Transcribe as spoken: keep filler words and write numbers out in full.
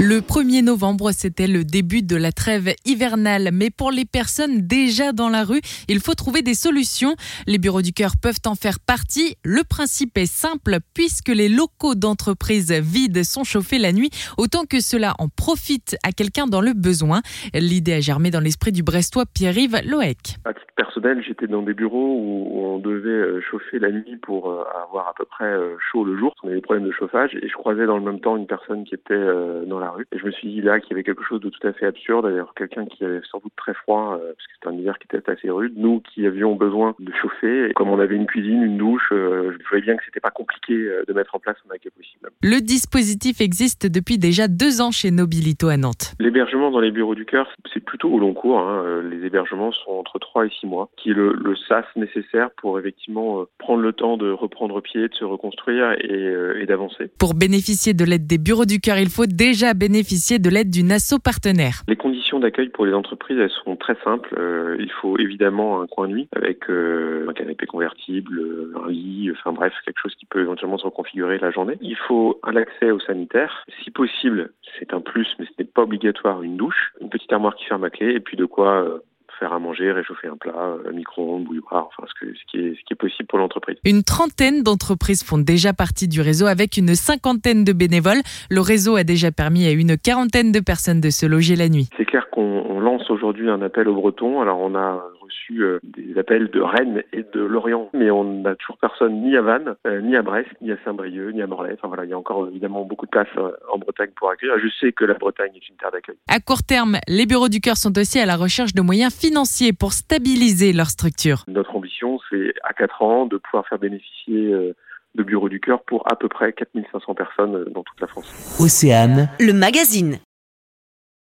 Le premier novembre, c'était le début de la trêve hivernale. Mais pour les personnes déjà dans la rue, il faut trouver des solutions. Les Bureaux du Cœur peuvent en faire partie. Le principe est simple, puisque les locaux d'entreprise vides sont chauffés la nuit, autant que cela en profite à quelqu'un dans le besoin. L'idée a germé dans l'esprit du Brestois Pierre-Yves Loec. À titre personnel, j'étais dans des bureaux où on devait chauffer la nuit pour avoir à peu près chaud le jour. On avait des problèmes de chauffage et je croisais dans le même temps une personne qui était dans la rue. Et je me suis dit là qu'il y avait quelque chose de tout à fait absurde. D'ailleurs, quelqu'un qui avait sans doute très froid, parce que c'était un hiver qui était assez rude. Nous qui avions besoin de chauffer, et comme on avait une cuisine, une douche, je voyais bien que c'était pas compliqué de mettre en place un accueil possible. Le dispositif existe depuis déjà deux ans chez Nobilito à Nantes. L'hébergement dans les Bureaux du Cœur, c'est plutôt au long cours. Hein. Les hébergements sont entre trois et six mois, qui est le, le sas nécessaire pour effectivement prendre le temps de reprendre pied, de se reconstruire et, et d'avancer. Pour bénéficier de l'aide des Bureaux du Cœur, il faut déjà bénéficier de l'aide d'une asso partenaire. Les conditions d'accueil pour les entreprises, elles sont très simples. Euh, il faut évidemment un coin nuit avec euh, un canapé convertible, un lit, enfin bref, quelque chose qui peut éventuellement se reconfigurer la journée. Il faut un accès aux sanitaires. Si possible, c'est un plus, mais ce n'est pas obligatoire, une douche, une petite armoire qui ferme à clé et puis de quoi euh, faire à manger, réchauffer un plat, un micro-ondes, bouilloire, enfin ce, que, ce, qui est, ce qui est possible pour l'entreprise. Une trentaine d'entreprises font déjà partie du réseau avec une cinquantaine de bénévoles. Le réseau a déjà permis à une quarantaine de personnes de se loger la nuit. C'est clair qu'on lance aujourd'hui un appel aux Bretons. Alors on a reçu euh, des appels de Rennes et de Lorient, mais on n'a toujours personne ni à Vannes, euh, ni à Brest, ni à Saint-Brieuc, ni à Morlaix. Enfin voilà, il y a encore évidemment beaucoup de places euh, en Bretagne pour accueillir. Je sais que la Bretagne est une terre d'accueil. À court terme, les Bureaux du Cœur sont aussi à la recherche de moyens financiers pour stabiliser leur structure. Notre ambition, c'est à quatre ans de pouvoir faire bénéficier euh, de Bureaux du Cœur pour à peu près quatre mille cinq cents personnes dans toute la France. Océane, le magazine.